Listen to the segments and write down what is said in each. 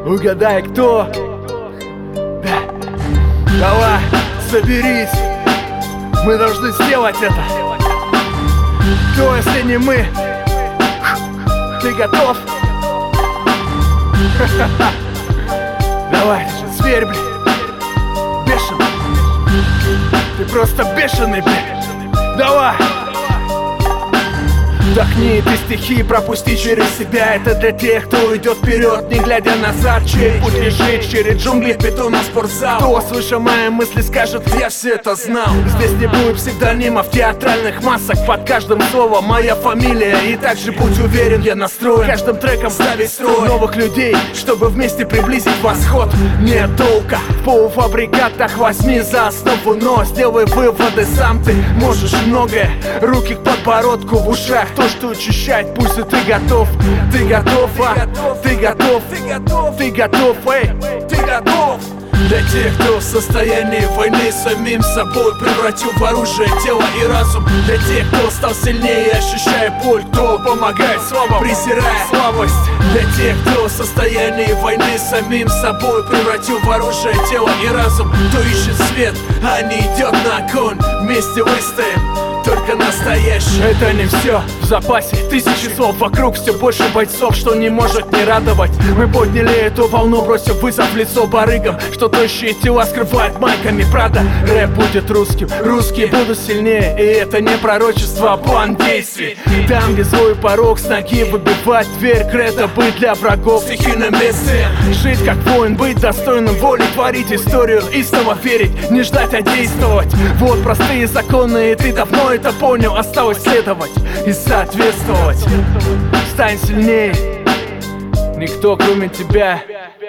Угадай, кто? Да. Давай, соберись. Мы должны сделать это. Кто, если не мы? Ты готов? Давай, зверь, блин. Бешеный. Ты просто бешеный, блин. Давай. Вдохни эти стихи, пропусти через себя. Это для тех, кто идет вперед, не глядя назад. Чей путь лежит через джунгли, бетона, спортзал. Кто, слыша мои мысли, скажет: я все это знал. Здесь не будет псевдонимов, театральных масок. Под каждым словом моя фамилия. И также будь уверен, я настроен каждым треком ставить строй новых людей, чтобы вместе приблизить восход. Нет толка в полуфабрикатах, возьми за основу, но сделай выводы сам. Ты можешь многое, руки к подбородку, в ушах то, что очищает пульсы. Ты готов, ты готов, ты готов, ты готов, эй, ты готов. Для тех, кто в состоянии войны с самим собой, превратил в оружие тело и разум. Для тех, кто стал сильнее, ощущая боль, кто помогает слабым, презирая слабость. Для тех, кто в состоянии войны с самим собой, превратил в оружие тело и разум. Кто ищет свет, а не идет на огонь. Вместе выстоим, только настоящий. Это не все, в запасе тысячи слов. Вокруг все больше бойцов, что не может не радовать. Мы подняли эту волну, бросив вызов в лицо барыгам, что тощие тела скрывают майками Прада. Рэп будет русским, русские будут сильнее. И это не пророчество, а план действий. Там, где свой порог, с ноги выбивать дверь. Кредо быть для врагов, стихи на месте. Жить как воин, быть достойным воли, творить историю и снова верить. Не ждать, а действовать. Вот простые законы, и ты давно это понял. Осталось следовать и соответствовать. Стань сильнее, никто кроме тебя.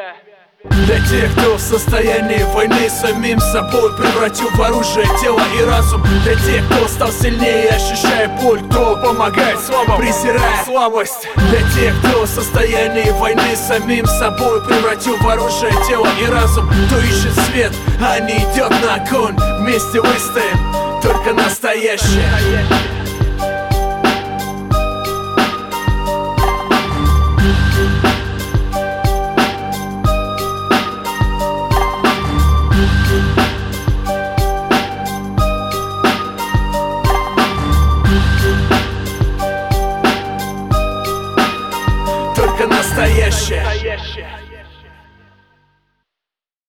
Для тех, кто в состоянии войны с самим собой, превратил в оружие тело и разум. Для тех, кто стал сильнее, ощущая боль, кто помогает слабым, презирая слабость. Для тех, кто в состоянии войны с самим собой, превратил в оружие тело и разум. Кто ищет свет, а не идет на огонь. Вместе выстоим, только настоящее.